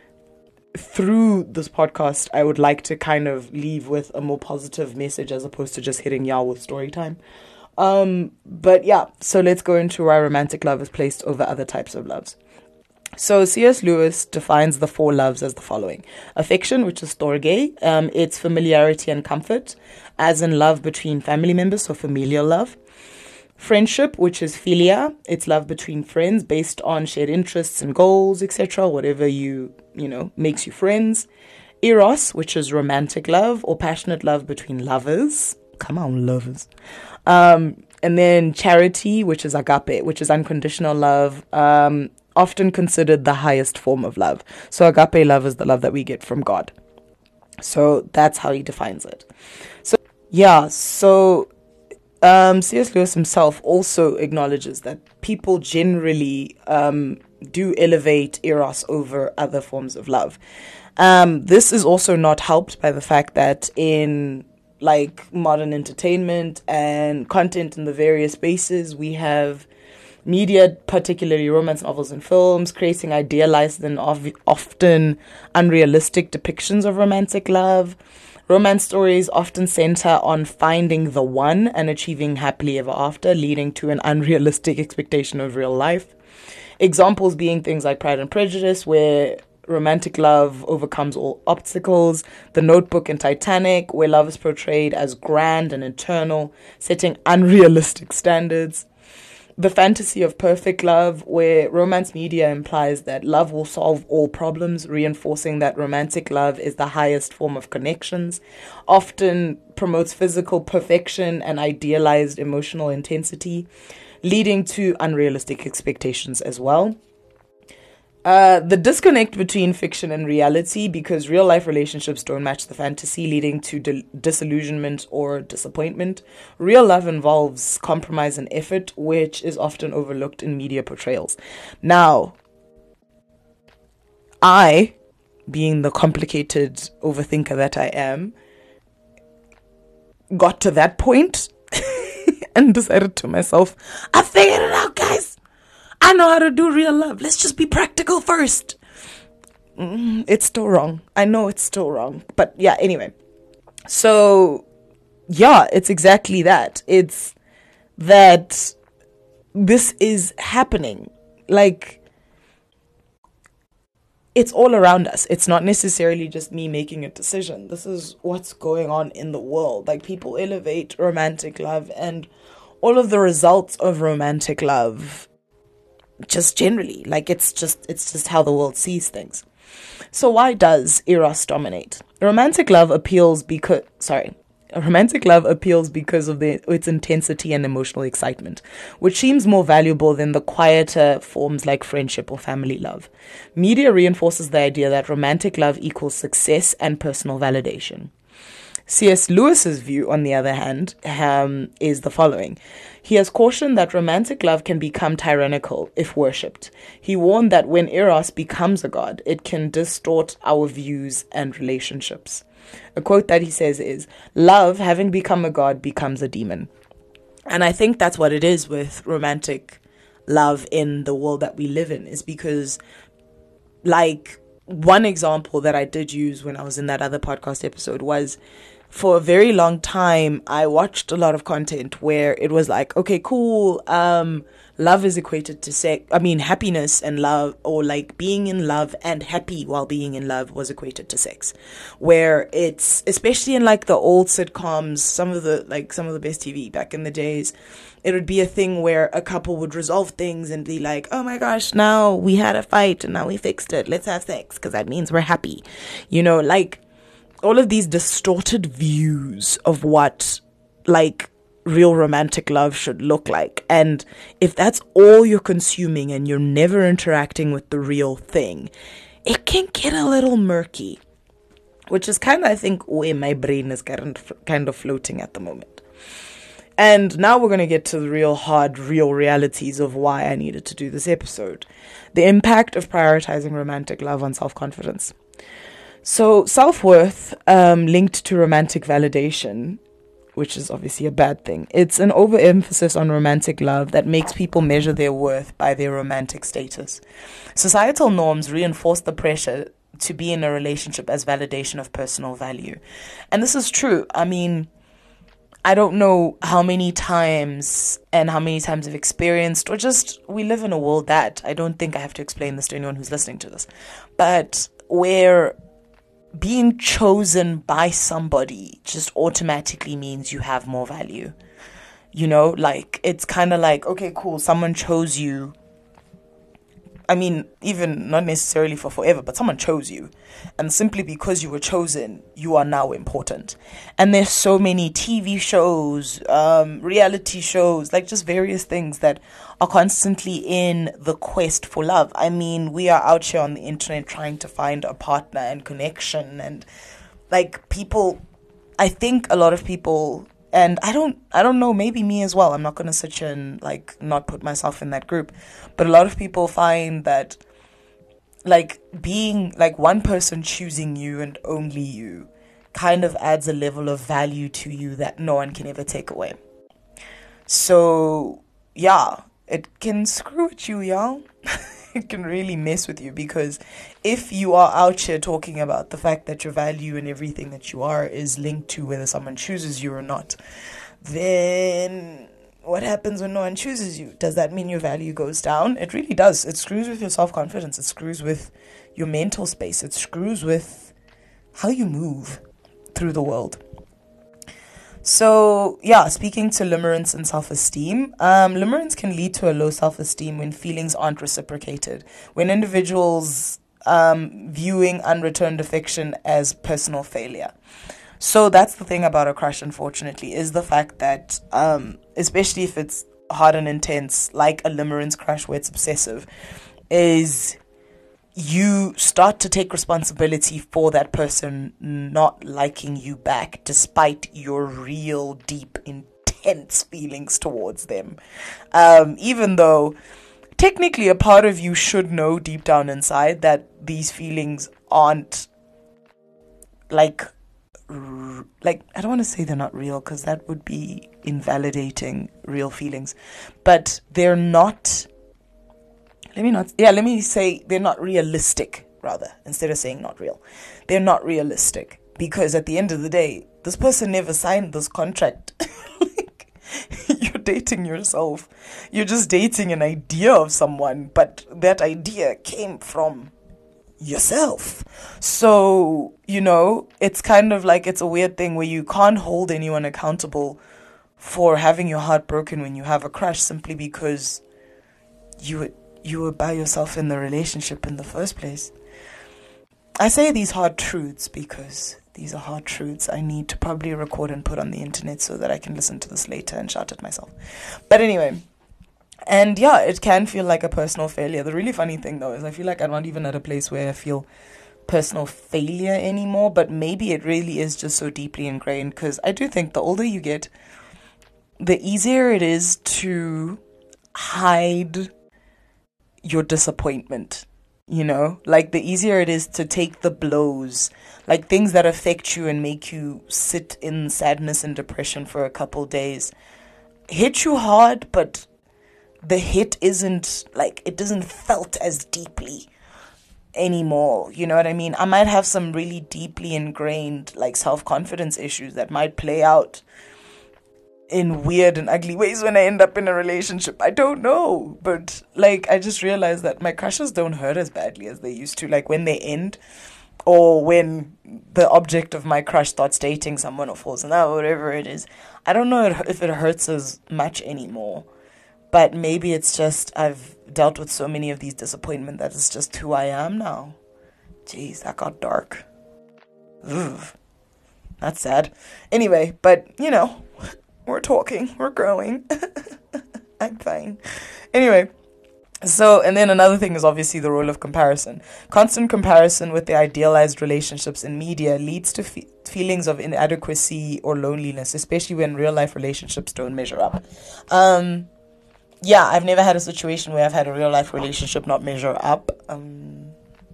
through this podcast, I would like to kind of leave with a more positive message as opposed to just hitting y'all with story time. Um, but yeah, so let's go into why romantic love is placed over other types of loves. So C S Lewis defines the four loves as the following. Affection, which is storge, um, it's familiarity and comfort, as in love between family members, so familial love. Friendship, which is philia, it's love between friends based on shared interests and goals, et cetera, whatever you, you know, makes you friends. Eros, which is romantic love or passionate love between lovers. Come on, lovers. Um, and then charity, which is agape, which is unconditional love, um, often considered the highest form of love. So agape love is the love that we get from God. So that's how he defines it. So yeah, so um, C S Lewis himself also acknowledges that people generally um, do elevate eros over other forms of love. Um, this is also not helped by the fact that in like modern entertainment and content in the various spaces, we have media, particularly romance novels and films, creating idealized and ov- often unrealistic depictions of romantic love. Romance stories often center on finding the one and achieving happily ever after, leading to an unrealistic expectation of real life. Examples being things like Pride and Prejudice, where romantic love overcomes all obstacles, The Notebook and Titanic, where love is portrayed as grand and eternal, setting unrealistic standards. The fantasy of perfect love, where romance media implies that love will solve all problems, reinforcing that romantic love is the highest form of connections, often promotes physical perfection and idealized emotional intensity, leading to unrealistic expectations as well. Uh, the disconnect between fiction and reality, because real life relationships don't match the fantasy, leading to di- disillusionment or disappointment. Real love involves compromise and effort, which is often overlooked in media portrayals. Now, I, being the complicated overthinker that I am, got to that point and decided to myself, I figured it out, guys. I know how to do real love. Let's just be practical first. Mm, it's still wrong. I know it's still wrong. But yeah, anyway. So, yeah, it's exactly that. It's that this is happening. Like, it's all around us. It's not necessarily just me making a decision. This is what's going on in the world. Like, people elevate romantic love and all of the results of romantic love. Just generally, like it's just it's just how the world sees things. So why does Eros dominate? Romantic love appeals because sorry, romantic love appeals because of the, its intensity and emotional excitement, which seems more valuable than the quieter forms like friendship or family love. Media reinforces the idea that romantic love equals success and personal validation. C S. Lewis's view, on the other hand, um, is the following. He has cautioned that romantic love can become tyrannical if worshipped. He warned that when Eros becomes a god, it can distort our views and relationships. A quote that he says is, "Love, having become a god, becomes a demon." And I think that's what it is with romantic love in the world that we live in, is because, like, one example that I did use when I was in that other podcast episode was, for a very long time, I watched a lot of content where it was like, okay, cool, um, love is equated to sex. I mean, happiness and love, or like being in love and happy while being in love was equated to sex. Where it's, especially in like the old sitcoms, some of the, like some of the best T V back in the days, it would be a thing where a couple would resolve things and be like, oh my gosh, now we had a fight and now we fixed it. Let's have sex because that means we're happy. You know, like, all of these distorted views of what like real romantic love should look like. And if that's all you're consuming and you're never interacting with the real thing, it can get a little murky, which is kind of, I think, where my brain is kind of floating at the moment. And now we're going to get to the real hard, real realities of why I needed to do this episode. The impact of prioritizing romantic love on self-confidence. So self-worth, um, linked to romantic validation, which is obviously a bad thing. It's an overemphasis on romantic love that makes people measure their worth by their romantic status. Societal norms reinforce the pressure to be in a relationship as validation of personal value. And this is true. I mean, I don't know how many times and how many times I've experienced, or just we live in a world that, I don't think I have to explain this to anyone who's listening to this, but where being chosen by somebody just automatically means you have more value. You know, like, it's kind of like, okay, cool, someone chose you. I mean, even not necessarily for forever, but someone chose you. And simply because you were chosen, you are now important. And there's so many T V shows, um, reality shows, like just various things that are constantly in the quest for love. I mean, we are out here on the internet trying to find a partner and connection. And like people, I think a lot of people, and I don't, I don't know, maybe me as well. I'm not going to sit here and like not put myself in that group. But a lot of people find that like being like one person choosing you and only you kind of adds a level of value to you that no one can ever take away. So yeah, it can screw at you, y'all. it can really mess with you, because if you are out here talking about the fact that your value and everything that you are is linked to whether someone chooses you or not, then what happens when no one chooses you? Does that mean your value goes down? It really does. It screws with your self-confidence. It screws with your mental space. It screws with how you move through the world. So, yeah, speaking to limerence and self-esteem, um, limerence can lead to a low self-esteem when feelings aren't reciprocated, when individuals um, viewing unreturned affection as personal failure. So that's the thing about a crush, unfortunately, is the fact that, um, especially if it's hard and intense, like a limerence crush where it's obsessive, is you start to take responsibility for that person not liking you back, despite your real, deep, intense feelings towards them. Um, even though technically a part of you should know deep down inside that these feelings aren't like... like I don't want to say they're not real, because that would be invalidating real feelings, but they're not let me not yeah let me say they're not realistic, rather, instead of saying not real. They're not realistic, because at the end of the day, this person never signed this contract. Like, you're dating yourself. You're just dating an idea of someone, but that idea came from yourself. So, you know, it's kind of like, it's a weird thing where you can't hold anyone accountable for having your heart broken when you have a crush, simply because you were, you were by yourself in the relationship in the first place. I say these hard truths because these are hard truths I need to probably record and put on the internet so that I can listen to this later and shout at myself. But anyway, and yeah, it can feel like a personal failure. The really funny thing, though, is I feel like I'm not even at a place where I feel personal failure anymore, but maybe it really is just so deeply ingrained, because I do think the older you get, the easier it is to hide your disappointment, you know? Like, the easier it is to take the blows, like things that affect you and make you sit in sadness and depression for a couple days, hit you hard, but the hit isn't, like, it doesn't felt as deeply anymore. You know what I mean? I might have some really deeply ingrained, like, self-confidence issues that might play out in weird and ugly ways when I end up in a relationship. I don't know. But, like, I just realized that my crushes don't hurt as badly as they used to. Like, when they end, or when the object of my crush starts dating someone or falls in love, or whatever it is, I don't know if it hurts as much anymore. But maybe it's just I've dealt with so many of these disappointments that it's just who I am now. Jeez, that got dark. Ugh. That's sad. Anyway, but, you know, we're talking. We're growing. I'm fine. Anyway, so, and then another thing is obviously the role of comparison. Constant comparison with the idealized relationships in media leads to fe- feelings of inadequacy or loneliness, especially when real-life relationships don't measure up. Um... Yeah, I've never had a situation where I've had a real-life relationship not measure up. Um,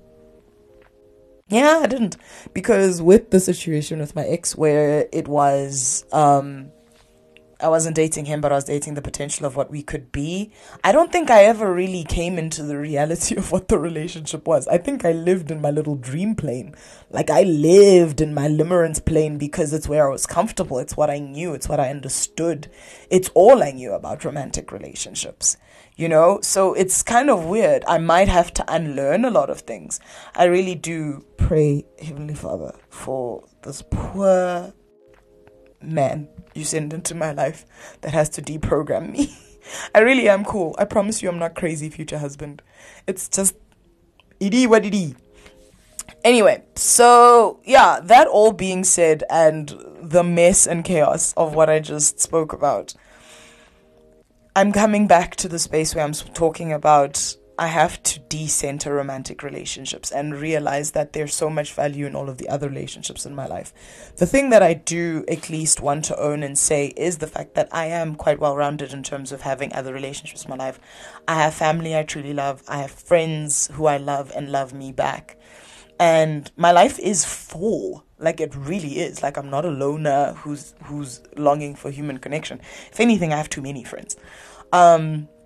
yeah, I didn't. Because with the situation with my ex, where it was, um, I wasn't dating him, but I was dating the potential of what we could be, I don't think I ever really came into the reality of what the relationship was. I think I lived in my little dream plane. Like, I lived in my limerence plane because it's where I was comfortable. It's what I knew. It's what I understood. It's all I knew about romantic relationships, you know? So it's kind of weird. I might have to unlearn a lot of things. I really do pray, Heavenly Father, for this poor man you send into my life that has to deprogram me. I really am cool. I promise you I'm not crazy, future husband. It's just, it is what it is. Anyway, so yeah, that all being said, and the mess and chaos of what I just spoke about, I'm coming back to the space where I'm talking about I have to decenter romantic relationships and realize that there's so much value in all of the other relationships in my life. The thing that I do at least want to own and say is the fact that I am quite well-rounded in terms of having other relationships in my life. I have family I truly love. I have friends who I love and love me back. And my life is full. Like, it really is. Like, I'm not a loner who's who's longing for human connection. If anything, I have too many friends. Um...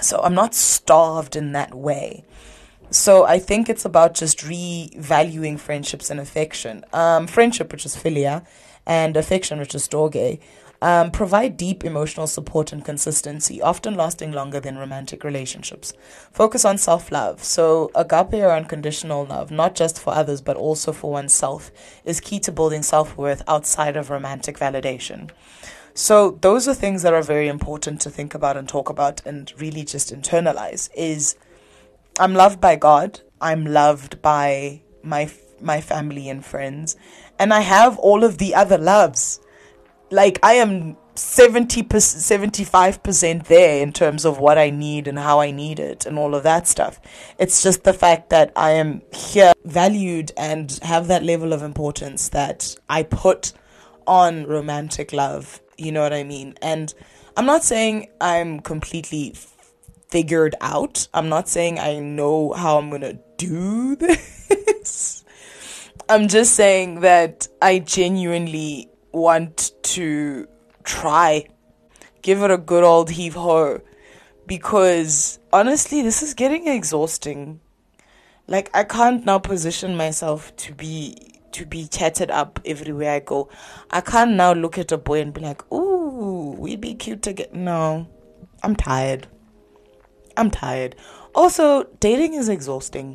So I'm not starved in that way. So I think it's about just revaluing friendships and affection. Um, friendship, which is philia, and affection, which is storge, um, provide deep emotional support and consistency, often lasting longer than romantic relationships. Focus on self-love. So agape or unconditional love, not just for others, but also for oneself, is key to building self-worth outside of romantic validation. So those are things that are very important to think about and talk about and really just internalize. Is I'm loved by God. I'm loved by my my family and friends. And I have all of the other loves. Like, I am seventy percent, seventy-five percent there in terms of what I need and how I need it and all of that stuff. It's just the fact that I am here, valued, and have that level of importance that I put on romantic love. You know what I mean? And I'm not saying I'm completely figured out. I'm not saying I know how I'm going to do this. I'm just saying that I genuinely want to try. Give it a good old heave-ho. Because honestly, this is getting exhausting. Like, I can't now position myself to be to be chatted up everywhere I go. I can't now look at a boy and be like, ooh, we'd be cute to get. No, I'm tired. I'm tired. Also, dating is exhausting,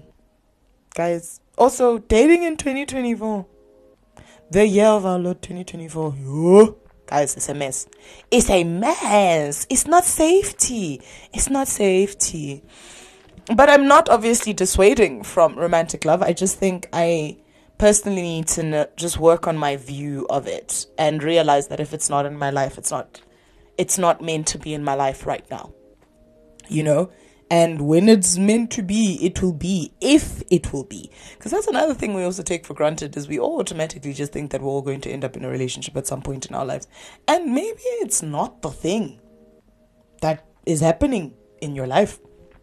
guys. Also, dating in twenty twenty-four. The year of our Lord twenty twenty-four. Yo. Guys, it's a mess. It's a mess. It's not safety. It's not safety. But I'm not obviously dissuading from romantic love. I just think I personally need to n- just work on my view of it and realize that if it's not in my life, it's not, it's not meant to be in my life right now. You know? And when it's meant to be, it will be, if it will be. Because that's another thing we also take for granted, is we all automatically just think that we're all going to end up in a relationship at some point in our lives. And maybe it's not the thing that is happening in your life.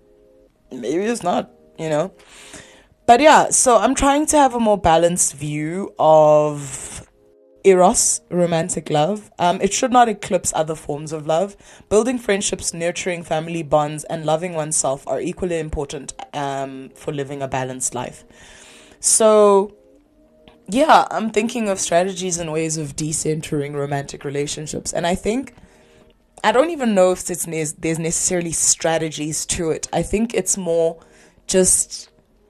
Maybe it's not, you know. But yeah, so I'm trying to have a more balanced view of eros, romantic love. Um, it should not eclipse other forms of love. Building friendships, nurturing family bonds, and loving oneself are equally important um, for living a balanced life. So, yeah, I'm thinking of strategies and ways of decentering romantic relationships. And I think, I don't even know if it's ne- there's necessarily strategies to it. I think it's more just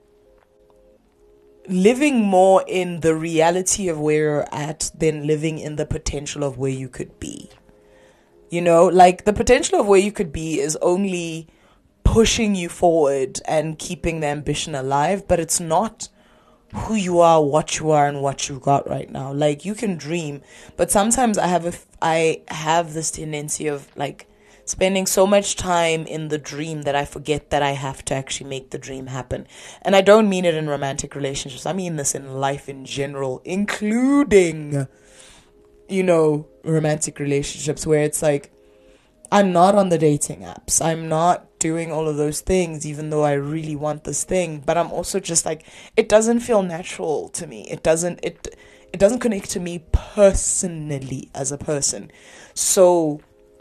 living more in the reality of where you're at than living in the potential of where you could be. You know, like the potential of where you could be is only pushing you forward and keeping the ambition alive, but it's not who you are, what you are, and what you got right now. Like, you can dream, but sometimes I have a, I have this tendency of like spending so much time in the dream that I forget that I have to actually make the dream happen. And I don't mean it in romantic relationships. I mean this in life in general, including, you know, romantic relationships, where it's like, I'm not on the dating apps. I'm not doing all of those things, even though I really want this thing. But I'm also just like, it doesn't feel natural to me. It doesn't, it, it doesn't connect to me personally as a person. So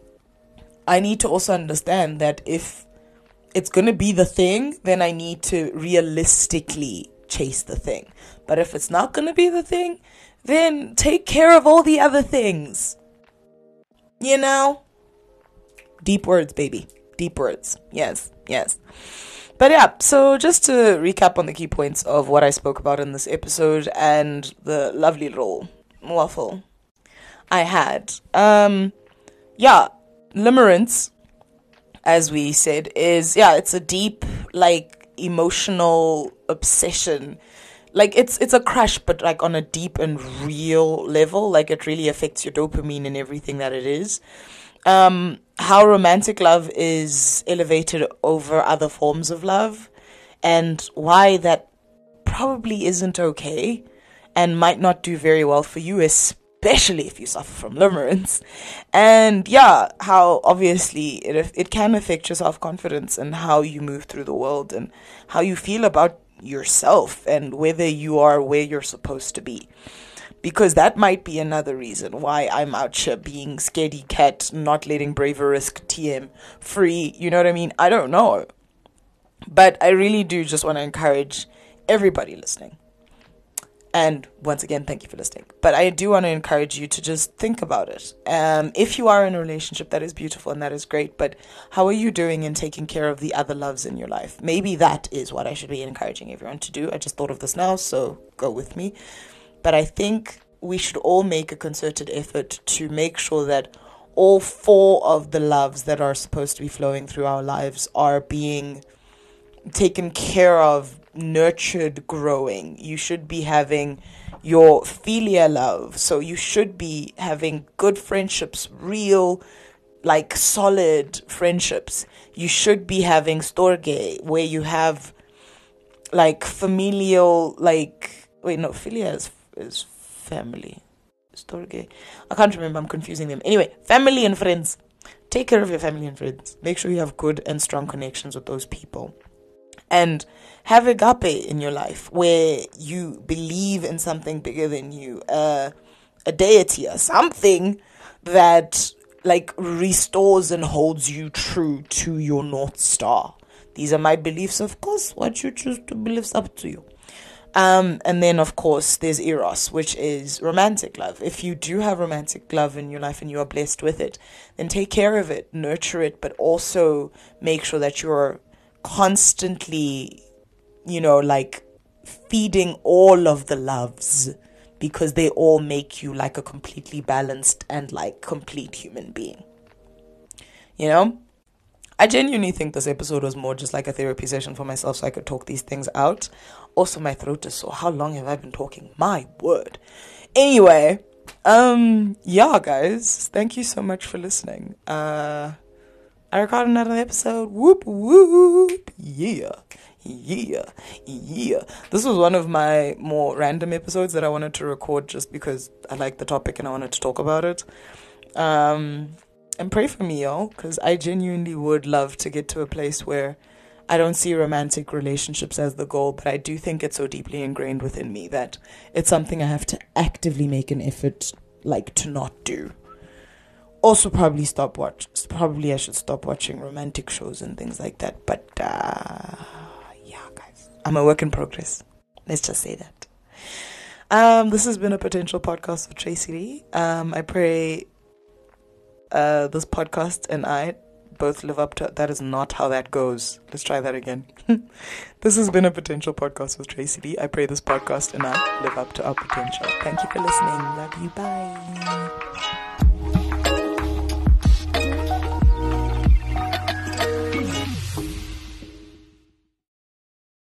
I need to also understand that if it's going to be the thing, then I need to realistically chase the thing. But if it's not going to be the thing, then take care of all the other things. You know? Deep words, baby. Deep words. Yes, yes. But yeah, so just to recap on the key points of what I spoke about in this episode and the lovely little waffle I had. Um, yeah. Limerence, as we said, is, yeah, it's a deep, like, emotional obsession. Like, it's it's a crush, but, like, on a deep and real level. Like, it really affects your dopamine and everything that it is. Um, how romantic love is elevated over other forms of love. And why that probably isn't okay and might not do very well for you, especially especially if you suffer from limerence. And yeah, how obviously it it can affect your self-confidence and how you move through the world and how you feel about yourself and whether you are where you're supposed to be. Because that might be another reason why I'm out here being scaredy cat, not letting Braverisk T M free. You know what I mean? I don't know. But I really do just want to encourage everybody listening. And once again, thank you for listening. But I do want to encourage you to just think about it. Um, if you are in a relationship, that is beautiful and that is great. But how are you doing in taking care of the other loves in your life? Maybe that is what I should be encouraging everyone to do. I just thought of this now, so go with me. But I think we should all make a concerted effort to make sure that all four of the loves that are supposed to be flowing through our lives are being taken care of, nurtured, growing. You should be having your philia love. So you should be having good friendships, real, like solid friendships. You should be having storge, where you have like familial, like, wait, no, philia is, is family. Storge, I can't remember, I'm confusing them. Anyway, family and friends. Take care of your family and friends. Make sure you have good and strong connections with those people. And have agape in your life where you believe in something bigger than you, uh, a deity or something that like restores and holds you true to your North Star. These are my beliefs, of course. What you choose to believe is up to you. Um, and then, of course, there's Eros, which is romantic love. If you do have romantic love in your life and you are blessed with it, then take care of it, nurture it, but also make sure that you're constantly, you know, like feeding all of the loves, because they all make you like a completely balanced and like complete human being. You know, I genuinely think this episode was more just like a therapy session for myself so I could talk these things out. Also, my throat is sore. How long have I been talking? My word. Anyway, um, yeah, guys, thank you so much for listening. Uh, I recorded another episode. Whoop, whoop. Yeah. Yeah. Yeah. This was one of my more random episodes that I wanted to record just because I liked the topic and I wanted to talk about it. Um, and pray for me, y'all, because I genuinely would love to get to a place where I don't see romantic relationships as the goal, but I do think it's so deeply ingrained within me that it's something I have to actively make an effort, like, to not do. Also, probably stop watch. Probably I should stop watching romantic shows and things like that. But uh, yeah, guys, I'm a work in progress. Let's just say that. Um, this has been a potential podcast with Tracy Lee. Um, I pray uh, this podcast and I both live up to. That is not how that goes. Let's try that again. This has been a potential podcast with Tracy Lee. I pray this podcast and I live up to our potential. Thank you for listening. Love you. Bye.